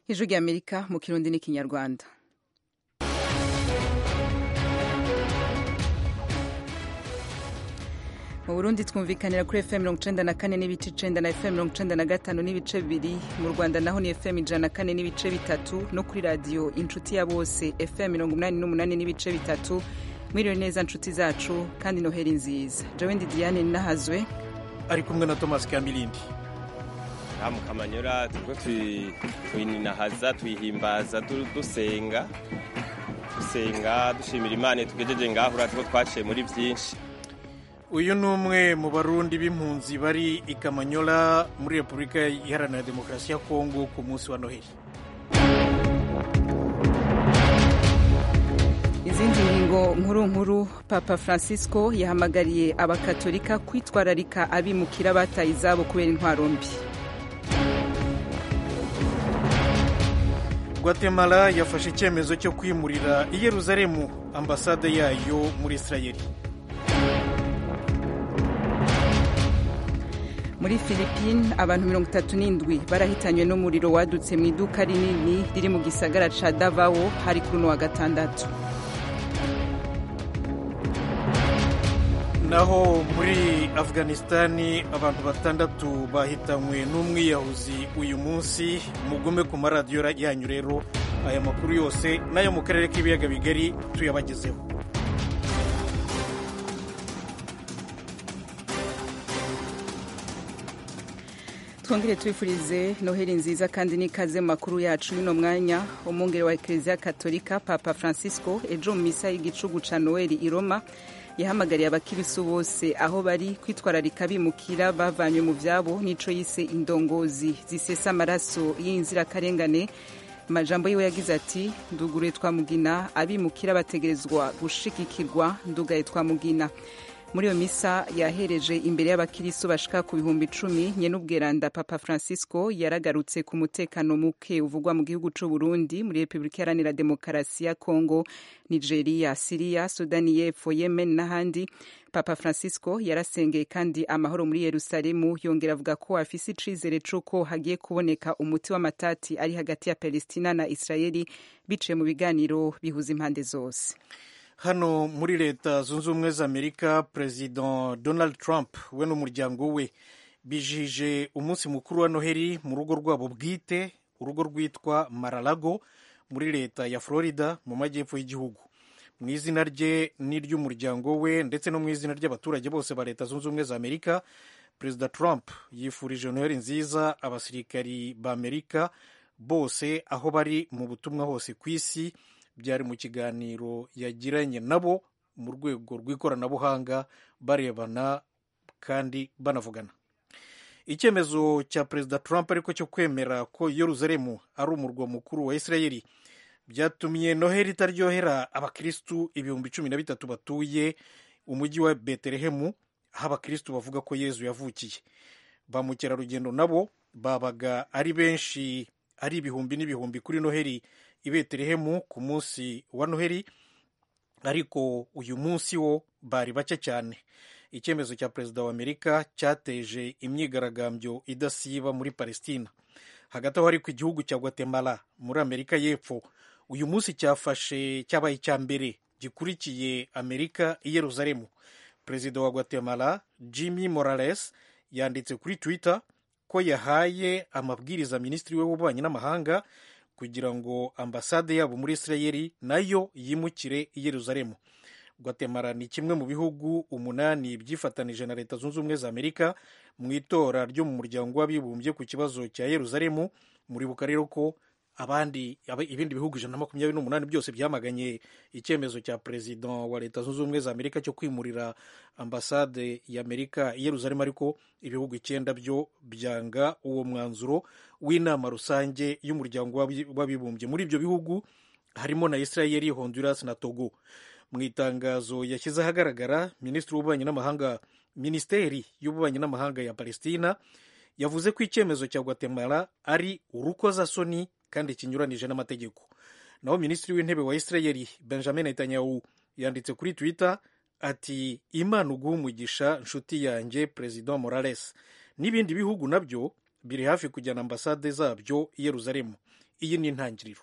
ijwi ry'Amerika mu Kirundi n'ikinyarwanda. Mu Burundi twumvikanira kuri FM 94 n'ibice 9 na FM 95 n'ibice 2, mu Rwanda naho ni FM 104 n'ibice 3 no kuri radio inshuti ya bose FM 88 n'ibice 3. Mwiriwe neza nshuti zacu kandi noheri nziza. Jewe ndi Diane Nahazwe ari kumwe na Thomas Kamilindi. Kamanyura tuko twininahaza twihimbaza dusenga dushimira Imana tugejeje ngaho uratuko twaciye muri byinshi. Uyu ni umwe mu Barundi b'impunzi bari i Kamanyola muri Repubulika Iharanira Demokarasi ya Kongo ku munsi wa Noheli. Izindi ngingo nkuru Papa Francisco yahamagariye abakatolika kwitwararika abimukira bataye izabo kubera intwaro mbi. Guatemala yafashe icyemezo cyo kwimurira i Yerusalemu ambasade yayo muri Israeli. Muri Philippines abantu 37 barahitanywe n'umuriro wadutse mu iduka rinini riri mu gisagara ca Davao hari kuri no wa gatandatu. Naho muri Afghanistani abantu 6 bahitanywe n'umwiyahuzi uyu munsi. Mugume ku maradiyo yanyu rero aya makuru yose nayo mu karere k'ibiyaga bigari tuyabagezeho. Twongere twifurize Noheli nziza kandi nikaze mu makuru yacu y'ino mwanya. Umwungere wa Eklezia Katolika Papa Francisco ejo mu misa y'igicugu ca Noheli i Roma yahamagariye abakirisu bose aho bari kwitwararika bimukira bavanywe mu vyabo nico yise indongozi zisesa amaraso y'inzirakarengane. Majambo yiwe yagize ati nduguruye twamugina abimukira bategerezwa gushigikirwa ndugaye twamugina. Muri iyo misa yahereje imbere y'abakirisu bashika ku 10,000 nyenubweranda Papa Francisco yaragarutse ku mutekano muke uvugwa mu gihugu c'u Burundi, muri Repubulika Iharanira Demokarasi ya Kongo, Nigeria, Syria, Sudani y'Epfo, Yemen n'ahandi. Papa Francisco yarasengeye kandi amahoro muri Yerusalemu, yongera avuga ko afise icizere c'uko hagiye kuboneka umuti w'amatati ari hagati ya Palestina na Israeli biciye mu biganiro bihuza impande zose. Hano muri Leta Zunze Ubumwe za Amerika, President Donald Trump we n'umuryango we bijije umunsi mukuru wa Noheli mu rugo rwabo bwite, urugo rwitwa Mar-a-Lago muri leta ya Florida mu majyepfo y'igihugu. Mu izina rye n'iry'umuryango we ndetse no mu izina ry'abaturage bose ba Leta Zunze Ubumwe za Amerika, Perezida Trump yifurije Noheli nziza abasirikari ba Amerika bose aho bari mu butumwa hose ku isi. Byari mu kiganiro yagiranye nabo mu rwego rw'ikoranabuhanga barebana kandi banavugana. Icyemezo cya Perezida Trump ariko cyo kwemera ko Yerusalemu ari umurwa mukuru wa Israeli byatumye Noheli itaryohera abakristu 13,000 batuye umujyi wa Betelehemu, aho abakristu bavuga ko Yezu yavukiye. Ba mukerarugendo nabo babaga ari benshi, ari ibihumbi n'ibihumbi kuri Noheli i Betelehemu ku munsi wa Noheli, ariko uyu munsi wo bari bake cyane. Icyemezo cya Perezida wa Amerika cyateje imyigaragambyo idasiba muri Palestina. Hagati aho ariko igihugu cya Guatemala muri Amerika y'Epfo uyu munsi cyabaye icya mbere gikurikiye Amerika i Yerusalemu. Perezida wa Guatemala Jimmy Morales yanditse kuri Twitter ko yahaye amabwiriza minisitiri we w'ububanyi n'amahanga kugira ngo ambasade yabo muri Israeli nayo yimukire i Yerusalemu. Guatemala ni kimwe mu bihugu 8 byifatanije na Leta Zunze Ubumwe za Amerika mu itora ryo mu muryango w'abibumbye ku kibazo cya Yerusalemu. Muribuka rero ko ibindi bihugu 128 byose byamaganye icyemezo cya Perezida wa Leta Zunze Ubumwe za Amerika cyo kwimurira ambasade ya Amerika i Yerusalemu, ariko ibihugu 9 byo byanga uwo mwanzuro w'inama rusange y'umuryango w'abibumbye. Muri ibyo bihugu harimo na Israeli, Honduras na Togo. Mu itangazo yashyize ahagaragara, Minisiteri y'ububanyi n'amahanga ya Palestina yavuze ko icyemezo cya Guatemala ari urukozasoni kandi kinyuranije n'amategeko. Naho Minisitiri w'Intebe wa Israeli Benjamin Netanyahu yanditse kuri Twitter ati Imana uguha umugisha nshuti yanjye Perezida Morales. N'ibindi bihugu nabyo biri hafi kujyana ambasade zabyo i Yerusalemu. iyi ni intangiriro.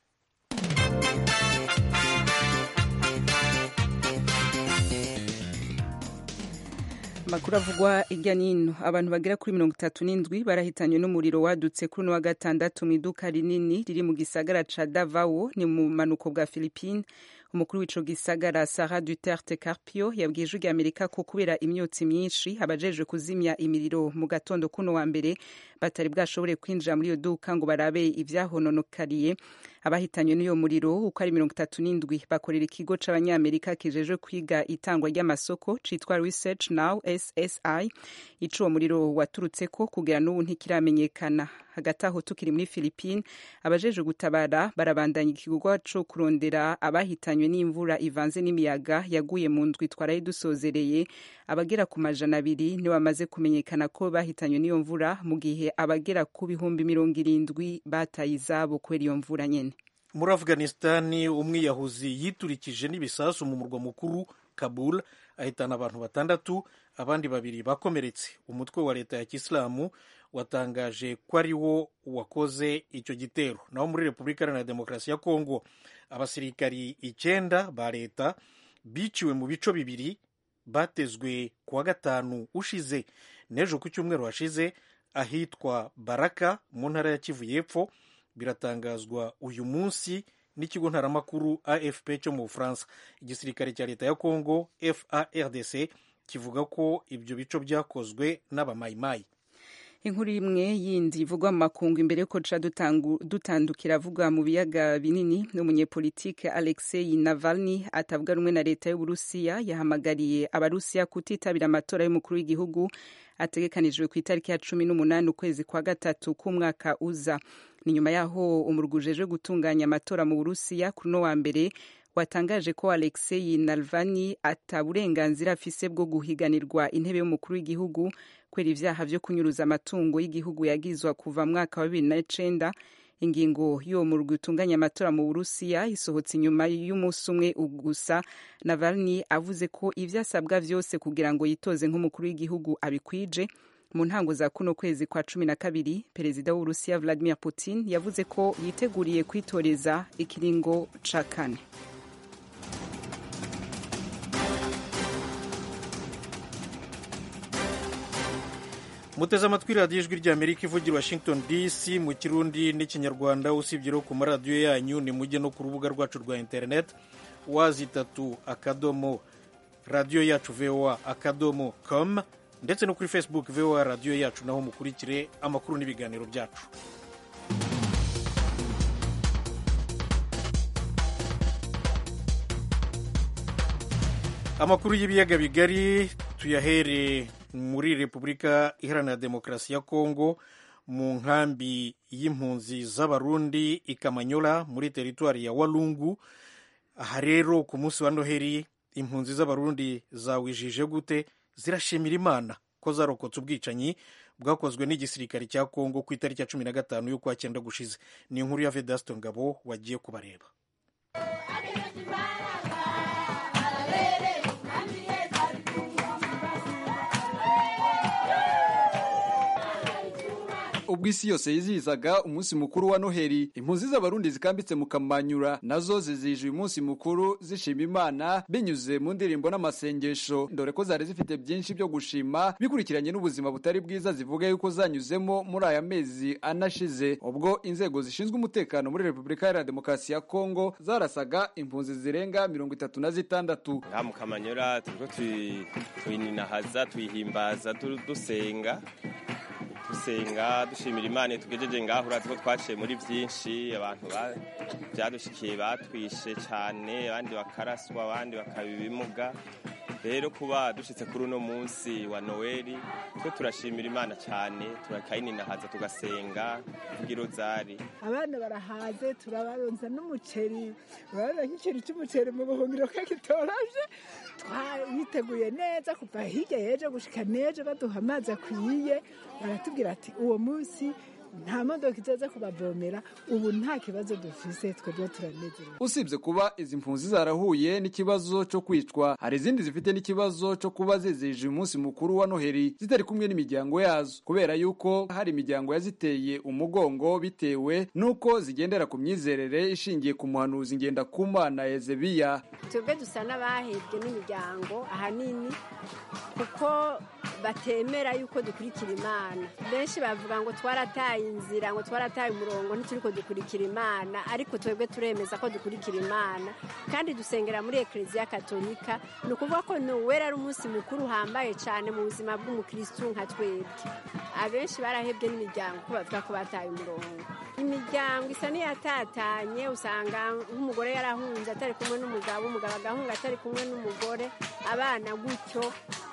Makuru avugwa irya nino, abantu bagera kuri 37 barahitanywe n'umuriro wadutse kuri no wa gatandatu mu iduka rinini riri mu gisagara ca Davao ni mu manuko bwa Philippines. Umukuru w'ico gisagara Sara Duterte Carpio yabwiye ijwi ry'Amerika ko kubera imyotsi myinshi abajejwe kuzimya imiriro mu gatondo kuno wa mbere batari bwashobore kwinjira muri iyo duka ngo barabe ivyahononokariye. Abahitanywe n'iyo muriro uko ari 37 bakorera ikigo c'abanyamerika kijejwe kwiga itangwa ry'amasoko citwa Research Now SSI. Ico muriro waturutseko kugera n'ubu ntikiramenyekana. Hagati aho tukiri muri Philippines, abajejwe gutabara barabandanya igikorwa co kurondera abahitanywe n'imvura ivanze n'imiyaga yaguye mu ndwi twaraye dusozereye. Abagera ku 200 ni bamaze kumenyekana ko bahitanywe n'iyo mvura, mu gihe abagera ku 70,000 bataye izabo kubera iyo mvura nyene. Muri Afghanistani umwiyahuzi yiturikije n'ibisasu mu murwa mukuru Kabul ahitana abantu 6, abandi 2 bakomeretse. Umutwe wa leta ya Kisilamu watangaje ko ari wo wakoze icyo gitero. Naho muri Repubulika Iharanira Demokarasi ya Kongo abasirikari 9 ba leta biciwe mu bico bibiri batezwe kuwa gatanu ushize n'ejo ku cyumweru hashize ahitwa Baraka mu ntara ya Kivu y'Epfo. Biratangazwa uyu munsi n'ikigo ntaramakuru AFP cyo mu Bufaransa. Igisirikare cya leta ya Kongo FARDC kivuga ko ibyo bico byakozwe n'abamayimayi. Inkuru imwe yindi ivugwa mu makungu imbere ko ca dutandukira avuga mu biyaga binini n'umunyepolitike Alexei Navalny atavuga rumwe na leta y'Uburusiya yahamagariye abarusiya kutitabira amatora y'umukuru w'igihugu ategekanijwe ku itariki ya 18 ukwezi kwa gatatu k'umwaka uza. Ni nyuma yaho umurugujejwe gutunganya amatora mu Burusiya kuri no wa mbere watangaje ko Alexei Navalny ataburenganzira afise bwo guhiganirwa intebe y'umukuru w'igihugu kwera ivyaha vyo kunyuruza amatungo y'igihugu yagizwa kuva mwaka wa 2009. Ingingo yo mu gutunganya amatora mu Burusiya isohotse inyuma y'umunsi umwe gusa. Navalny avuze ko ivyasabwa vyose kugira ngo yitoze nk'umukuru w'igihugu abikwije. Mu ntango za kuno kwezi kwa 12 perezida w'Uburusiya Vladimir Putin yavuze ko yiteguriye kwitoreza ikiringo ca 4. Muteze amatwi radiyo ijwi ry'Amerika ivugira Washington DC mu Kirundi n'ikinyarwanda. Usibye ku maradiyo yanyu ni mujye no ku rubuga rwacu rwa internet wazitatu radiyo yacu voa.com ndetse no kuri Facebook voa radiyo yacu, naho mukurikire amakuru n'ibiganiro byacu. Amakuru y'ibiyaga bigari tuyahere muri Repubulika Iharanira Demokarasi ya Kongo mu nkambi y'impunzi z'abarundi Ikamanyola muri teritwari ya Walungu. Aha rero ku munsi wa Noheri impunzi z'abarundi zawijije gute? Zirashimira Imana ko zarokotse ubwicanyi bwakozwe n'igisirikare cya Kongo ku itariki ya 15 y'ukwa 9 gushize. Ni inkuru ya Vedasto Ngabo wagiye kubareba. Ubwo isi yose yizihizaga umunsi mukuru wa Noheri, impunzi z'abarundi zikambitse mu Kamanyura nazo zizije uyu munsi mukuru zishima Imana binyuze mu ndirimbo n'amasengesho, ndore ko zari zifite byinshi byo gushima bikurikiranye n'ubuzima butari bwiza zivuga yuko zanyuzemo muri aya mezi anashize, ubwo inzego zishinzwe umutekano muri Repubulika Iharanira Demokarasi ya Kongo zarasaga impunzi zirenga 36. Aha mu Kamanyura turiko twininahaza twihimbaza dusenga dushimira Imana tugejeje ngaho. Urazi ko twaciye muri byinshi, abantu byadushikiye batwishe cyane, abandi bakaraswa, abandi bakabibimuga. Rero kuba dushitse kuri uno munsi wa Noheri twe turashimira Imana cyane, turakayininahaza tugasenga kugira rozari. Abana barahaze, turabaronza n'umuceri, barana nk'ikiri cy'umuceri mu buhungiro k'ikitoraje. Twiteguye neza kuva hirya yeje gushika neje baduha amazi akwiye. Baratubwira ati uwo munsi nta modoka izaza kubavomera ubu nta kibazo dufise twebwe turanezerewe. Usibye kuba izi mpunzi zarahuye n'ikibazo cyo kwicwa, hari izindi zifite n'ikibazo cyo kuba zizihije umunsi mukuru wa Noheli zitari kumwe n'imiryango yazo, kubera yuko hari imiryango yaziteye umugongo bitewe nuko zigendera ku myizerere ishingiye ku muhanuzi Ngendakumana Ezebiya. Twebwe dusa n'abahebwe n'imiryango ahanini kuko batemera yuko dukurikira Imana. Benshi bavuga ngo twarataye inzira, ngo twarataye umurongo, ntituriko dukurikira Imana, ariko twebwe turemeza ko dukurikira Imana kandi dusengera muri Eklezia Katolika. Ni ukuvuga ko Noel ari umunsi mukuru uhambaye cyane mu buzima bw'umukristo nka twebwe. Abenshi barahebwe n'imiryango ko bavuga ko bataye umurongo. Imiryango isa niyatatanye, usanga nk'umugore yarahunze atari kumwe n'umugabo, umugabo agahunga atari kumwe n'umugore, abana gutyo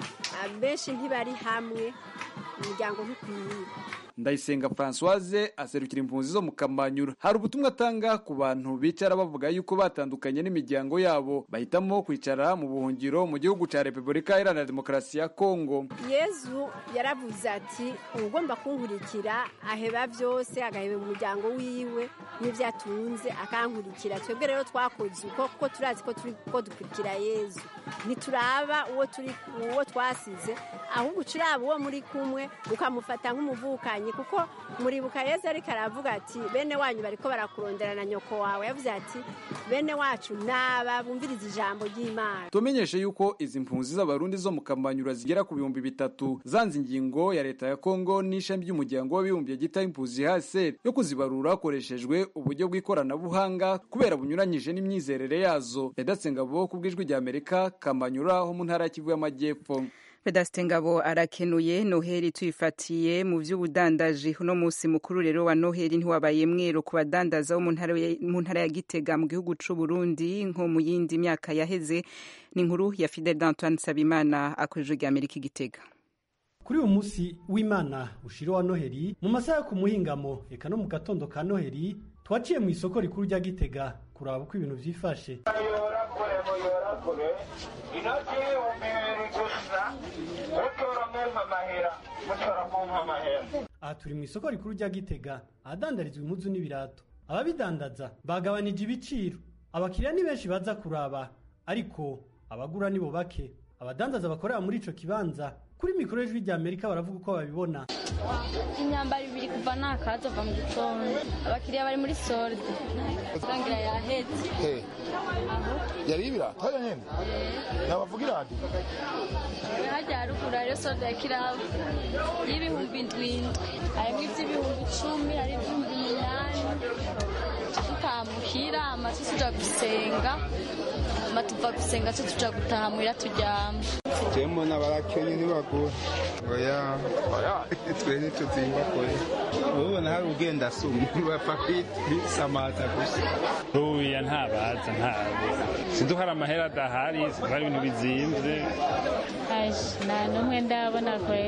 abenshi ntibari hamwe, imiryango ntikwiye. Ndayisenga Françoise aserukira impunzi zo mu Kamanyura. Hari ubutumwa atanga ku bantu bicara bavuga yuko batandukanye n'imiryango yabo bahitamo kwicara mu buhungiro mu gihugu ca Repubulika Iharanira Demokarasi ya Kongo. Yezu yaravuze ati ugomba kunkurikira aheba byose, agaheba mu muryango wiwe n'ivyo atunze akankurikira. Twebwe rero twakoze uko kuko turazi ko dukurikira Yezu, ntituraba uwo twasize, ahubwo turaba uwo muri kumwe ukamufata nk'umuvukanye, kuko muribuka Yezu ariko aravuga ati bene wanyu bariko barakurondera na nyoko wawe. Yavuze ati bene wacu naba bumviriza ijambo ry'Imana. Tumenyeshe yuko izi mpunzi z'abarundi zo mu Kamanyura zigera ku 300 zanze ingingo ya leta ya Kongo n'ishami ry'umuryango w'abibumbye gita impunzi HCR yo kuzibarura hakoreshejwe uburyo bw'ikoranabuhanga kubera bunyuranyije n'imyizerere yazo. Vedaste Ngabo kubwijwi rya Amerika, Kamanyura ho mu ntara ya Kivu y'Amajyepfo. Vedaste Ngabo arakenuye. Noheli tuyifatiye mu vy'ubudandaji. Uno musi mukuru rero wa Noheli ntiwabaye mwero ku badandaza bo mu ntara ya Gitega mu gihugu c'u Burundi nko mu yindi myaka yaheze. Ni inkuru ya Fidel Antoine Sabimana akoresheje rya Amerika Gitega. Kuri uyu musi w'Imana ushiro wa Noheli mu masaha ku muhingamo eka no mu gatondo ka Noheli twaciye mu isoko rikuru rya Gitega kuraba uko ibintu vyifashe. Aha turi mu isoko rikuru rya Gitega ahadandarizwa impuzu n'ibirato. Ababidandaza bagabanije ibiciro, abakiriya ni benshi baza kuraba, ariko abagura nibo bake. Abadandaza bakorera muri ico kibanza kuri mikoro y'ijwi rya Amerika baravuga uko babibona. Imyambaro ibiri kuva nakaza va mu gitondo, abakiriya bari muri solde sangira yahetse. Yari ibirato haya nyene nabavuga iradi hajya rugura rero solde ya Kirabo y'ibihumbi 7, harimo ivy'ibihumbi 10, hari ivy'ibihumbi 8. Tukamuhira amasusu tuja gusenga, matuva gusenga tuja gutaha muhira turyama. Jemo n'abarakenye ntibagura oya twe ntituzimba kore ubona hari ugenda suma bapapiti samata gusa oya ntabaza siduhara amahera adahari bari ibintu bizimvye nta n'umwe ndabona kwe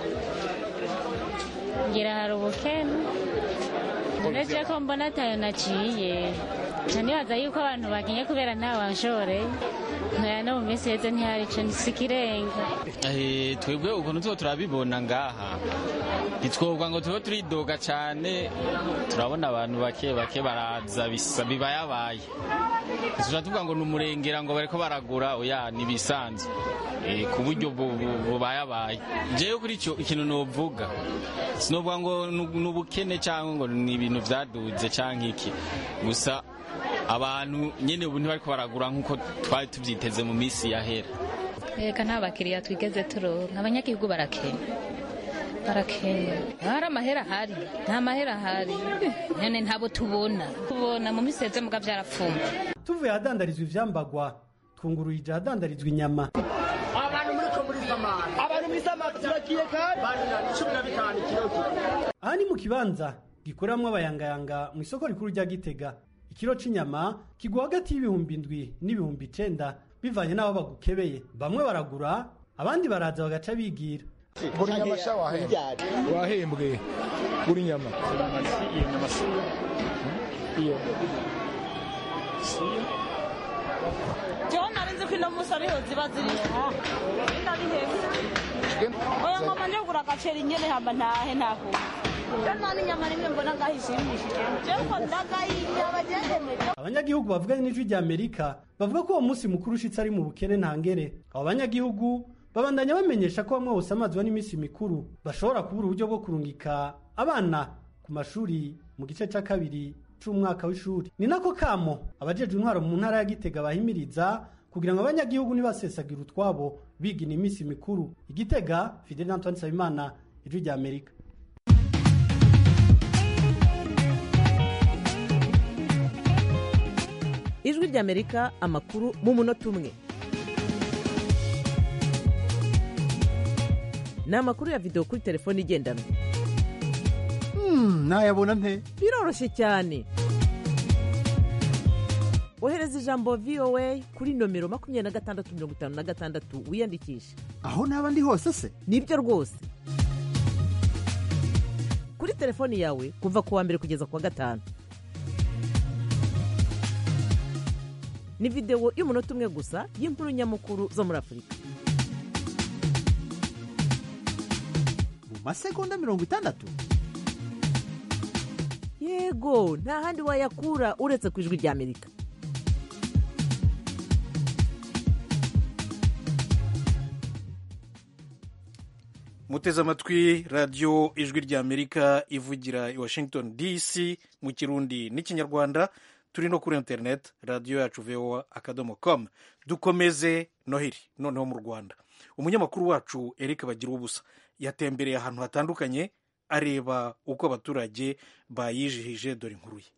ngira hari ubukene uretse ko mbona atayo naciye nibaza yuko abantu bakinye kubera nta wanshore no mu minsi heze ntihari ico nisikirenga. Twebwe ukuntu tuba turabibona ngaha ntitwovuga ngo tuba turidoga cane, turabona abantu bake baraza bisa bibayabaye, tuja tuvuga ngo n'umurengera ngo bariko baragura oya nibisanzwe ku buryo bubayabaye. Jewe kuri ico ikintu novuga sinovuga ngo n'ubukene cyangwa ngo ni ibintu vyaduze canke iki, gusa abantu nyene ubu ntibariko baragura nkuko twari tuvyiteze mu misi yahera. Eka nta bakiriya twigeze turonka, abanyagihugu barakenya hari amahera hari nta mahera hari nyene ntabo tubona mu misi heze muga vyarafumba. Tuvuye ahadandarizwa ivyambagwa twunguruje ahadandarizwa inyama. Abantu muri samaki turakiye kandi 15 kilo. Aha ni mu kibanza gikoramwo abayangayanga mu isoko rikuru rya Gitega. Ikiro c'inyama kigwa hagati y'ibihumbi 7 n'ibihumbi 9 bivanye n'aho bagukebeye. Bamwe baragura abandi baraza bagaca bigira. Buri nyama wahembwe buri nyama jewe narinzi ko ino munsi ariho ziba ziri oya ngoma nje kugura agaceri nyene hamba ntahe ntaho abanyagihugu bavuganye n'ijwi rya Amerika bavuga ko uwo munsi mukuru ushitse ari mu bukene ntangere. Abo banyagihugu babandanya bamenyesha ko bamwe bose amazwa n'iminsi mikuru bashobora kubura uburyo bwo kurungika abana ku mashuri mu gice ca kabiri c'umwaka w'ishuri. Ni nako kamo abajejwe intwaro mu ntara ya Gitega bahimiriza kugira ngo abanyagihugu nibasesagira utwabo bigina iminsi mikuru. Igitega, Fidel Antoine Sabimana, ijwi rya Amerika. Ijwi rya Amerika, amakuru mu munota umwe. Ni amakuru ya video kuri telefone igendanwa. Nayabona nte? Biroroshye cyane. Ohereza ijambo VOA kuri nomero 2656 wiyandikisha. Aho naba ndi hose se? Nibyo rwose. Kuri telefone yawe kuva ku wa mbere kugeza ku wa gatanu. Ni video y'umunota umwe gusa y'inkuru nyamukuru zo muri Afurika. Mu masegonda 60? Yego, nta handi wayakura uretse ku ijwi rya Amerika. Muteze amatwi radio ijwi rya Amerika ivugira i Washington DC mu Kirundi n'Ikinyarwanda. Turi no kuri internet radio yacu voa.com. Dukomeze Noheli noneho mu Rwanda. Umunyamakuru wacu Eric Bagira ubusa yatembereye ahantu hatandukanye areba uko abaturage bayijihije. Dore inkuru ye.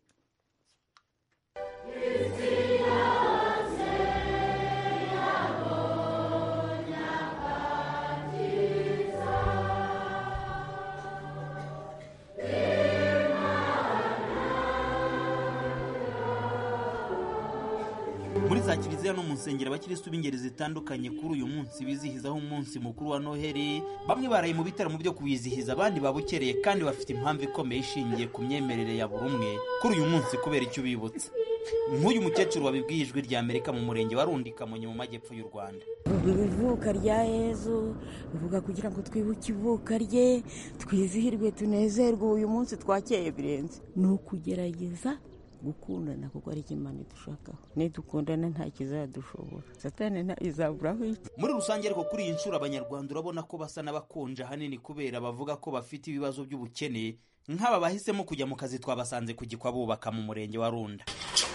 Muri za kiliziya no mu nsengero abakirisitu b'ingeri zitandukanye kuri uyu munsi bizihizaho umunsi mukuru wa Noheli. Bamwe baraye mu bitaramo byo kuwizihiza, abandi babukereye kandi bafite impamvu ikomeye ishingiye ku myemerere ya buri umwe kuri uyu munsi kubera icyo bibutse. Nk'uyu mukecuru wabibwiye ijwi rya Amerika mu murenge wa Rundi Kamonyi mu majyepfo y'u Rwanda. Ivuka rya Yezu bivuga kugira ngo twibuke ivuka rye, twizihirwe, tunezerwe. Uyu munsi twakeye birenze, ni ukugerageza gukundana kuko ari Imana dushakaho. Nidukundana nta kizadushobora, Satani ntizaburaho iki. Muri rusange ariko kuri iyi nshuro Abanyarwanda urabona ko basa n'abakonje ahanini kubera bavuga ko bafite ibibazo by'ubukene. Nk'aba bahisemo kujya mu kazi twabasanze ku Gikwa bubaka mu murenge wa Runda.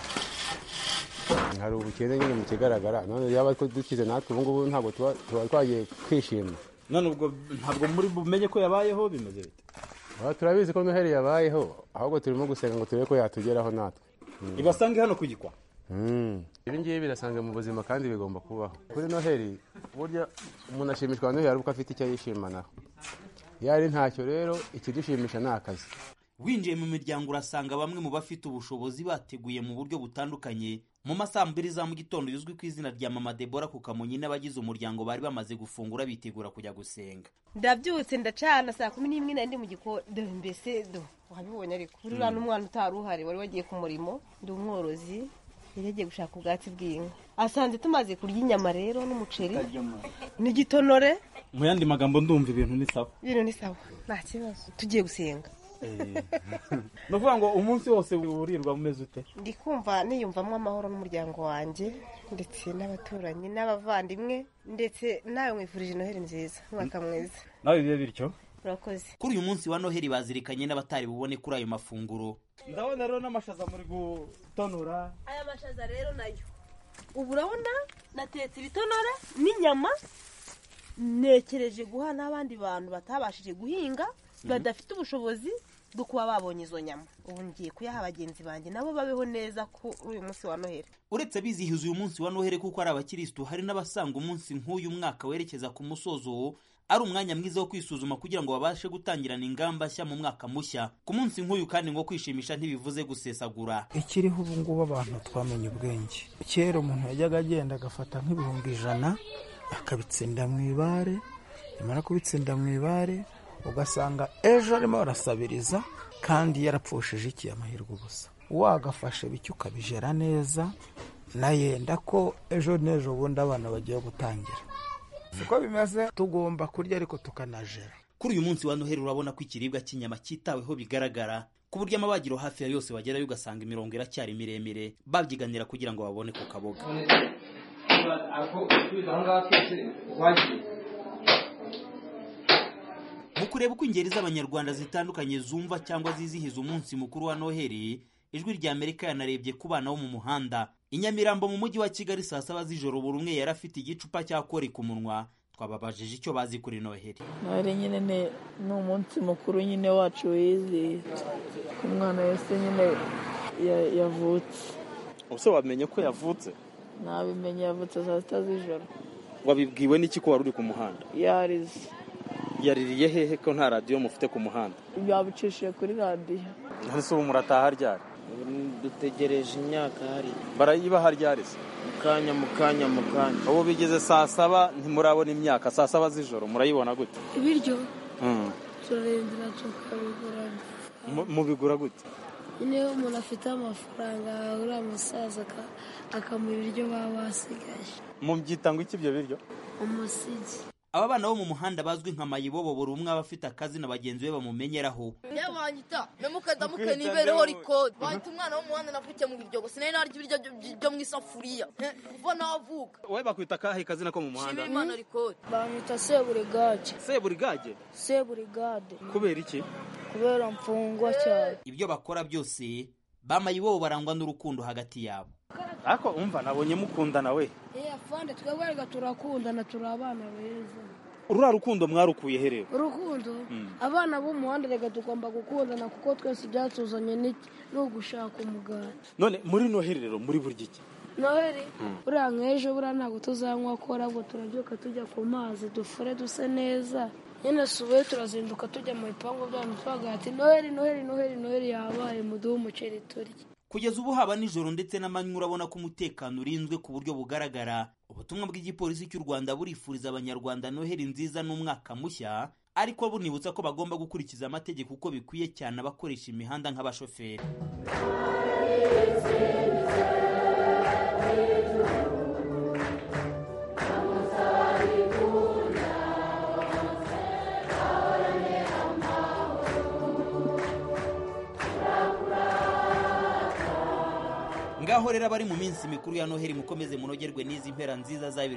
Hari ubukene nyine mu kigaragara, none yaba ko dukize natwe ubu ngubu ntabwo tuba twagiye kwishima. None ubwo ntabwo muri bumenye ko yabayeho bimeze bite? Turabizi ko Noheli yabayeho, ahubwo turimo gusenga ngo turebe ko yatugeraho natwe. Ibasange hano ku Gikwa. Ibi ngibi birasanzwe mu buzima kandi bigomba kubaho. Kuri Noheli burya umuntu ashimishwa Noheli ari uko afite icyo yishimanaho. Yari ntacyo rero ikidushimisha ni akazi. Winjiye mu miryango urasanga bamwe mu bafite ubushobozi bateguye mu buryo butandukanye. Mu masaa 2 za mu gitondo yuzwi ku izina rya Mama Debora ku Kamonyi n'abagize umuryango bari bamaze gufungura bitegura kujya gusenga. Ndabyutse ndacana saa 11 nandi mu giko mbese wabibonye ariko urura n'umwana utaruhari wari wagiye ku murimo, ndi umworozi yagiye gushaka ubwatsi bw'inka. Asanze tumaze kurya inyama rero n'umuceri n'igitonore. Mu yandi magambo ndumva ibintu ni sawa. Ibintu ni sawa, nta kibazo. Tugiye gusenga. Nuvuga ngo umunsi wose urirwa mumeze ute? Ndi kumva niyumvamo amahoro n'umuryango wanjye ndetse n'abaturanyi n'abavandimwe ndetse nawe mwifurije Noheli nziza, mwaka mwiza. Nawe bibe bityo. Urakoze. Kuri uyu munsi wa Noheli bazirikanye n'abatari bubone kuri ayo mafunguro. Ndabona rero n'amashaza muri gutonora. Aya mashaza rero nayo ubu urabona natetse ibitonore n'inyama, nekereje guha n'abandi bantu batabashije guhinga badafite ubushobozi bwo kuba babonye izo nyama. Ubu ngiye kuyaha abagenzi banjye nabo babeho neza ku uyu munsi wa Noheli. Uretse bizihiza uyu munsi wa Noheli kuko ari abakirisitu, hari n'abasanga umunsi nk'uyu mwaka werekeza ku musozo ari umwanya mwiza wo kwisuzuma kugira ngo babashe gutangirana ingamba nshya mu mwaka mushya. Ku munsi nk'uyu kandi ngo kwishimisha ntibivuze gusesagura. Ikiriho ubu ngubu abantu twamenye ubwenge. Kera umuntu yajyaga agenda agafata nk'ibihumbi 100 akabitsinda mu ibare, nyamara kubitsinda mu ibare ugasanga ejo arimo arasabiriza kandi yarapfushije iki amahirwe gusa. Wagafashe bicyo ukabijera neza nayenda ko ejo n'ejo bundi abana bagiye gutangira. Siko bimeze, tugomba kurya ariko tukanajera. Kuri uyu munsi wa Noheli urabona ko ikiribwa cy'inyama cyitaweho bigaragara, ku buryo amabagiro hafi ya yose bagerayo ugasanga imirongo iracyari miremire babyiganira kugira ngo babone ku kaboga. Mu kureba uko ingeri z'abanyarwanda zitandukanye zumva cyangwa zizihiza umunsi mukuru wa Noheli, Ijwi rya Amerika yanarebye ku bana bo mu muhanda. I Nyamirambo mu mujyi wa Kigali saa 7 z'ijoro buri umwe yari afite igicupa cya kori ku munwa. Twababajije icyo bazi kuri Noheli. Noheli nyine ni umunsi mukuru nyine wacu wizihiza. Umwana wese nyine yavutse. Ubuse wamenye ko yavutse? Nabimenye yavutse saa 6 z'ijoro. Wabibwiwe n'iki ko wari uri ku muhanda? Yarize. Yaririye hehe ko nta radio mufite ku muhanda? Yabicishije kuri radio. Ese ubu murataha ryari? Dutegereje imyaka hari. Barayibaha ryari se? Mukanya. Ubu bigeze saa 7 ntimurabona imyaka, saa 7 z'ijoro murayibona gute? Ibiryo turarindira tukabigura. Mubigura gute? Niyo umuntu afite amafaranga uriya musaza akamuha ibiryo baba basigaye. Mubyita ngo iki ibyo biryo? Umusigi. Aba bana bo mu muhanda bazwi nka mayibobo buri umwe abafite akazi na bagenzi be bamumenyeraho. Yabanyita memukadamuke nibereho record. Banyita umwana wo mu muhanda navukiye mu biryo gusa nari narya ibiryo byo mu isafuriya. Kuva navuka. Wowe bakwita kahe kazi nako mu muhanda? Shimimana record. Banyita Seburigage. Seburigade? Kubera iki? Kubera mfungwa cyane. Ibyo bakora byose bamayibobo barangwa n'urukundo hagati yabo. Ako umva nabonye mukundana we. Afande twebwe turakundana turabana beza. Urura rukundo mwarukuye herewe? Urukundo abana bo muhanda rega tugomba gukundana kuko twese byatuzanye no gushaka umugati. None muri Noheli rero muri burya iki? Noheli uriya nk'ejo buriya ntabwo tuzanywa kora ngo turabyuka tujya ku mazi dufure duse neza. Nyine subuye turazinduka tujya mu bipangu byacu twaga ati Noheli yabaye muduhe umuceri turye. Kugeza ubu haba nijoro ndetse n'amanywa urabona ko umutekano urinzwe ku buryo bugaragara. Ubutumwa bw'igipolisi cy'u Rwanda burifuriza abanyarwanda Noheli nziza n'umwaka mushya, ariko bunibutsa ko bagomba gukurikiza amategeko uko bikwiye cyane abakoresha imihanda nk'abashoferi. Ngaho rero bari mu minsi mikuru ya Noheli mukomeze munogerwe n'izi mpera nziza za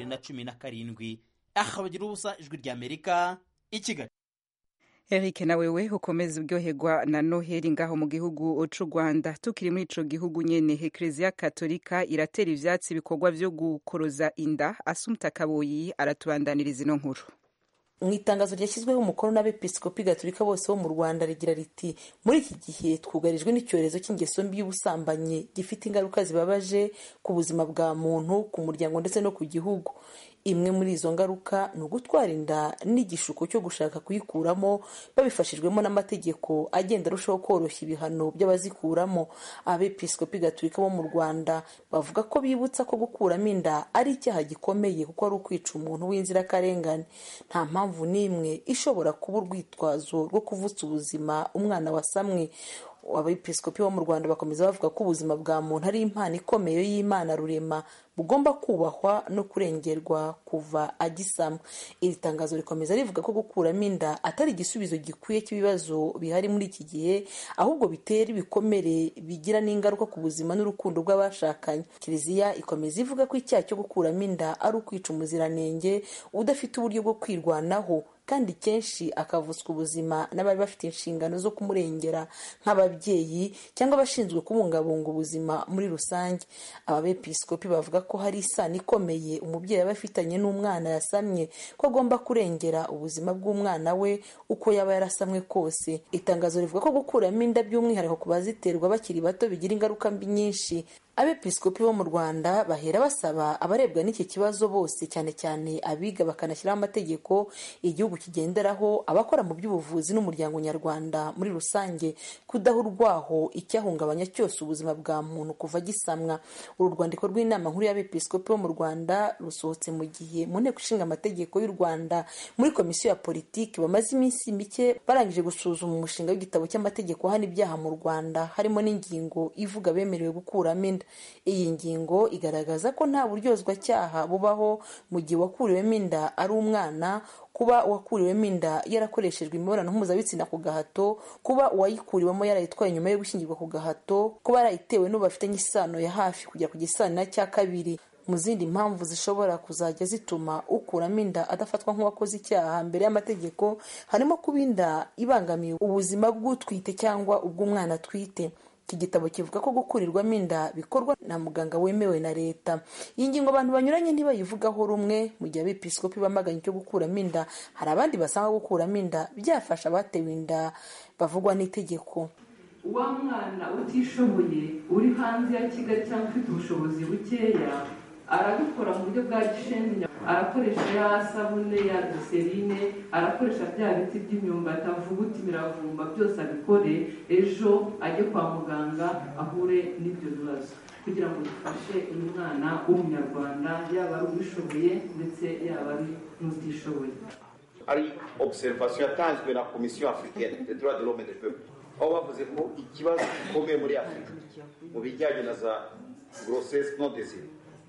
2017. Bagira ubusa Ijwi rya Amerika i Kigali. Eric na wewe ukomeze uryoherwa na Noheli ngaho mu gihugu c'u Rwanda. Tukiri muri ico gihugu nyene, Eklezia Katolika iratera ivyatsi ibikorwa vyo gukoroza inda. Assumpta Kaboyi aratubandaniriza ino nkuru. Mu itangazo ryashyizweho umukono n'abepiskopi gatolika bose bo mu Rwanda rigira riti muri iki gihe twugarijwe n'icyorezo cy'ingeso mbi y'ubusambanyi gifite ingaruka zibabaje ku buzima bwa muntu, ku muryango ndetse no ku gihugu. Imwe muri izo ngaruka ni ugutwara inda n'igishuko cyo gushaka kuyikuramo babifashijwemo n'amategeko agenda arushaho koroshya ibihano by'abazikuramo. Abepiskopi gatolika bo mu Rwanda bavuga ko bibutsa ko gukuramo inda ari icyaha gikomeye kuko ari ukwica umuntu w'inzirakarengane. Nta mpamvu n'imwe ishobora kuba urwitwazo rwo kuvutsa ubuzima umwana wasamwe. Abepiskopi bo mu Rwanda bakomeza bavuga ko ubuzima bwa muntu ari impano ikomeye y'Imana rurema bugomba kubahwa no kurengerwa kuva agisamwa. Iri tangazo rikomeza rivuga ko gukuramo inda atari igisubizo gikwiye cy'ibibazo bihari muri iki gihe, ahubwo bitera ibikomere bigira n'ingaruka ku buzima n'urukundo rw'abashakanye. Kiliziya ikomeza ivuga ko icyaha cyo gukuramo inda ari ukwica umuziranenge udafite uburyo bwo kwirwanaho, kandi kenshi akavutswa ubuzima n'abari bafite inshingano zo kumurengera nk'ababyeyi cyangwa abashinzwe kubungabunga ubuzima muri rusange. Abepiskopi bavuga ko hari isano ikomeye umubyeyi aba afitanye n'umwana yasamye, ko agomba kurengera ubuzima bw'umwana we uko yaba yarasamwe kose. Itangazo rivuga ko gukuramo inda by'umwihariko ku baziterwa bakiri bato bigira ingaruka mbi nyinshi. Abepiskopi bo mu Rwanda bahera basaba abarebwa n'iki kibazo bose, cyane cyane abiga bakanashyiraho amategeko igihugu kigenderaho, abakora mu by'ubuvuzi n'umuryango nyarwanda muri rusange, kudaha urwaho icyahungabanya cyose ubuzima bwa muntu kuva gisamwa. Uru rwandiko rw'inama nkuru y'abepiskopi bo mu Rwanda rusohotse mu gihe mu nteko ishinga amategeko y'u Rwanda muri komisiyo ya politiki bamaze iminsi mike barangije gusuzuma umushinga w'igitabo cy'amategeko hano ibyaha mu Rwanda, harimo n'ingingo ivuga bemerewe gukuramo inda. Iyi ngingo igaragaza ko nta buryozwacyaha bubaho mu gihe wakuriwemo inda ari umwana, kuba uwakuriwemo inda yarakoreshejwe imibonano mpuzabitsina ku gahato, kuba uwayikuriwemo yarayitwaye nyuma yo gushyingirwa ku gahato, kuba yarayitewe n'uwo bafitanye isano ya hafi kujya ku gisanira cya kabiri. Mu zindi mpamvu zishobora kuzajya zituma ukuramo inda adafatwa nk'uwakoze icyaha mbere y'amategeko harimo kuba inda ibangamiye ubuzima bw'utwite cyangwa ubw'umwana atwite. Iki gitabo kivuga ko gukurirwamo inda bikorwa na muganga wemewe na leta. Iyi ngingo abantu banyuranye ntibayivugaho rumwe. Mu gihe abepiskopi bamaganye cyo gukuramo inda, hari abandi basanga gukuramo inda byafasha abatewe inda bavugwa n'itegeko. Wa mwana utishoboye uri hanze ya Kigali cyangwa ufite ubushobozi bukeya arabikora mu buryo bwa gishenzi, arakoresha ya sabune ya giserine, arakoresha bya biti by'imyumbati, avuguta imiravumba, byose abikore, ejo ajye kwa muganga ahure n'ibyo bibazo, kugira ngo dufashe uyu mwana w'umunyarwanda yaba ari ubishoboye ndetse yaba ari n'utishoboye. Ari observation yatanzwe na Komisiyo Africaine des droits de l'homme et des peuples, aho bavuze ko ikibazo gikomeye muri Afurika mu bijyanye na za grossesse non désirée,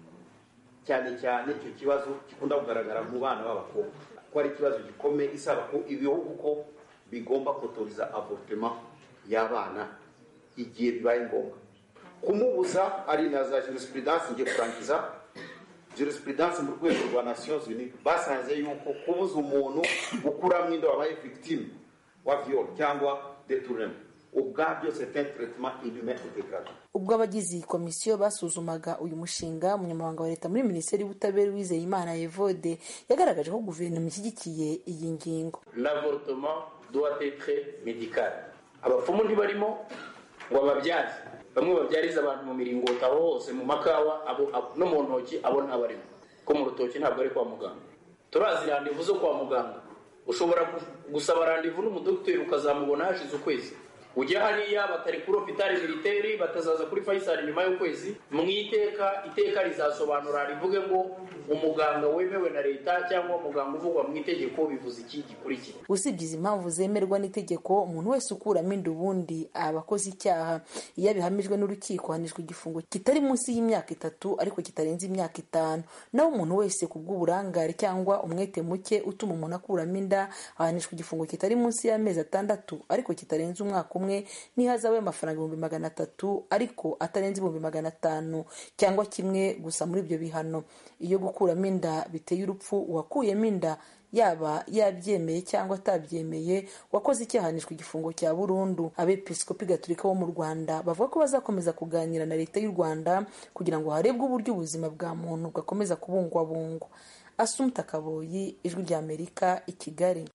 cyane cyane icyo kibazo gikunda kugaragara mu bana b'abakobwa, ko ari ikibazo gikomeye isaba ko ibihugu ko bigomba kotoriza avortement y'abana igihe bibaye ngombwa. Kumubuza ari na za jurisprudence, ngiye kurangiza jurisprudence mu rwego rwa Nations Unies basanze yuko kubuza umuntu gukuramo inda wabaye victime wa viol cyangwa détournement ubwabyo c'est un traitement inhumain et dégradant. Ubwo abagize iyi komisiyo basuzumaga uyu mushinga, umunyamabanga wa leta muri minisiteri y'ubutabera Uwizeyimana Evode yagaragaje ko guverinoma ishyigikiye iyi ngingo. L'avortement doit être médical. Abapfumu ntibarimo ngo ababyaze, bamwe babyariza abantu mu miringoti aho hose mu makawa, abo no mu ntoki abo ntabarimo, ko mu rutoki ntabwo ari kwa muganga. Turazi randevu zo kwa muganga, ushobora gusaba randevu n'umudokiteri ukazamubona hashize ukwezi, ujya hariya batari kuri hopitali militeri batazaza kuri Faisal nyuma y'ukwezi. Mu iteka rizasobanura rivuge ngo umuganga wemewe na leta cyangwa umuganga uvugwa mu itegeko bivuze iki gikurikira. Usibye izi mpamvu zemerwa n'itegeko, umuntu wese ukuramo inda ubundi aba akoze icyaha. Iyo abihamijwe n'urukiko ahanishwa igifungo kitari munsi y'imyaka 3 ariko kitarenze imyaka 5. Naho umuntu wese ku bw'uburangare cyangwa umwete muke utuma umuntu akuramo inda ahanishwa igifungo kitari munsi y'amezi 6 ariko kitarenze umwaka umwe n'ihazabu y'amafaranga 300 ariko atarenze 500 cyangwa kimwe gusa muri ibyo bihano. Iyo gukuramo inda biteye urupfu uwakuyemo inda yaba yabyemeye cyangwa atabyemeye, wakoze icyahanishwa igifungo cya burundu. Abepiskopi Gatolika bo mu Rwanda bavuga ko bazakomeza kuganira na leta y'u Rwanda kugira ngo harebwe uburyo ubuzima bwa muntu bwakomeza kubungwabungwa. Assumpta Kaboyi, Ijwi ry'Amerika, i Kigali.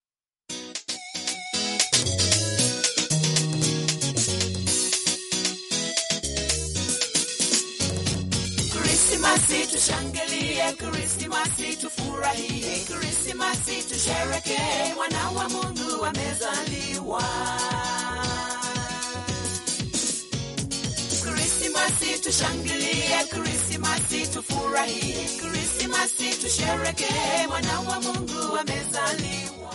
Krismasi tushangilie, Krismasi tufurahie, Krismasi tusherekee, mwana wa Mungu amezaliwa. Krismasi tushangilie, Krismasi tufurahie, Krismasi tusherekee, mwana wa Mungu amezaliwa.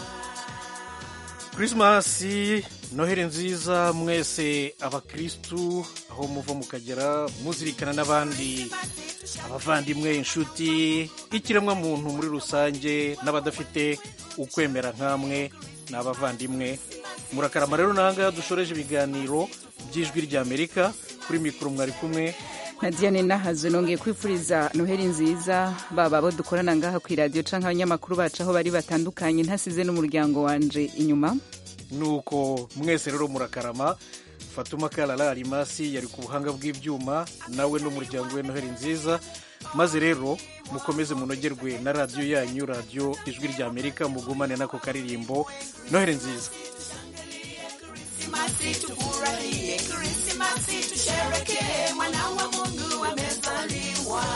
Krismasi, Noheri nziza mwese abakristu aho muva mukagera, muzirikana n'abandi abavandimwe, inshuti, ikiremwa muntu muri rusange n'abadafite ukwemera nkamwe n'abavandimwe. Murakarama rero nanga dushoreje ibiganiro by'Ijwi ry'Amerika. Kuri mikoro mwari kumwe na Diane Nahazo. Nongeye kwifuriza Noheri nziza baba abo dukorana ngaha ku radio canke abanyamakuru bacu aho bari batandukanye, ntasize n'umuryango wanje inyuma. Nuko mwese rero murakarama. Fatuma Kalala Arimasi yari ku buhanga bw'ibyuma, nawe n'umuryango we Noheri nziza. Maze rero mukomeze munogerwe na radio yanyu, radio Ijwi ry'Amerika, mugumane nako karirimbo Noheri nziza. Krismasi tufurahie, Krismasi tusherekee, mwana wa Mungu amezaliwa.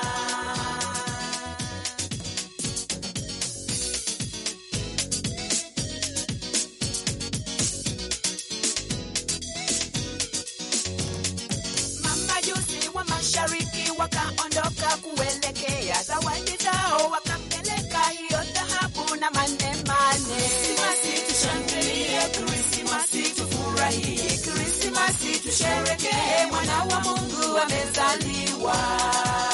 Mamajusi wa mashariki wakaondoka kuelekea zawadi zao, wakampeleka hiyo dhahabu na manemane. Krismasi tushangilie, Krismasi tufurahie, Krismasi tusherekee, mwana wa Mungu amezaliwa.